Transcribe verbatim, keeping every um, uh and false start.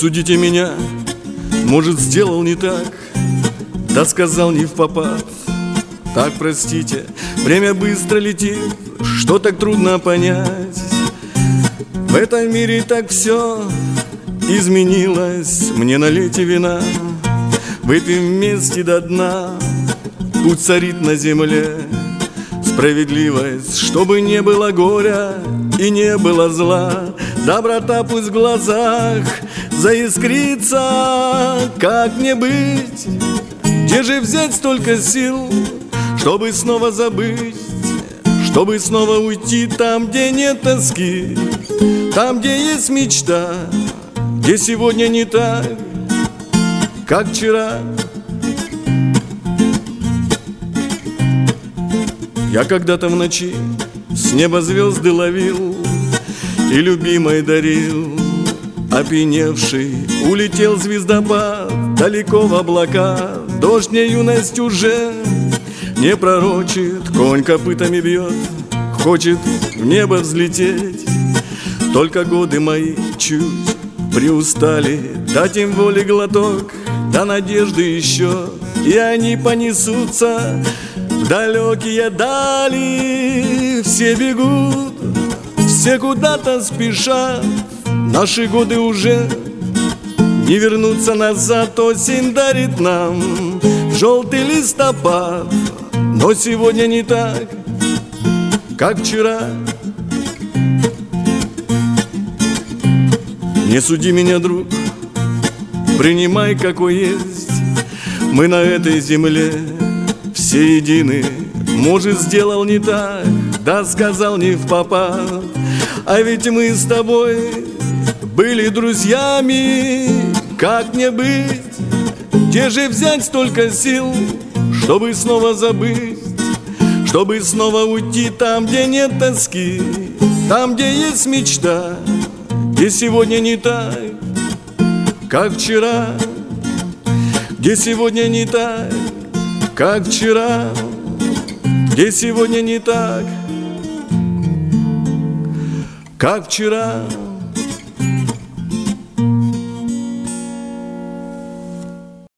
судите меня, может, сделал не так, да сказал не впопад. Так, простите, время быстро летит, что так трудно понять. В этом мире так все изменилось. Мне налейте вина, выпьем вместе до дна. Пусть царит на земле справедливость, чтобы не было горя и не было зла. Доброта пусть в глазах заискрится. Как мне быть? Где же взять столько сил, чтобы снова забыть, чтобы снова уйти там, где нет тоски, там, где есть мечта, где сегодня не так, как вчера. Я когда-то в ночи с неба звезды ловил и любимой дарил. Опьяневший улетел звездопад далеко в облака. Дождь мне юность уже не пророчит, конь копытами бьет, хочет в небо взлететь. Только годы мои чуть приустали, дать им воли глоток, да надежды еще, и они понесутся в далекие дали. Все бегут, все куда-то спешат, наши годы уже не вернутся назад. Осень дарит нам желтый листопад, но сегодня не так, как вчера. Не суди меня, друг, принимай, какой есть. Мы на этой земле все едины. Может, сделал не так, да сказал не впопад. А ведь мы с тобой были друзьями. Как мне быть? Где же взять столько сил, чтобы снова забыть, чтобы снова уйти там, где нет тоски, там, где есть мечта, где сегодня не так, как вчера, где сегодня не так, как вчера, где сегодня не так, как вчера.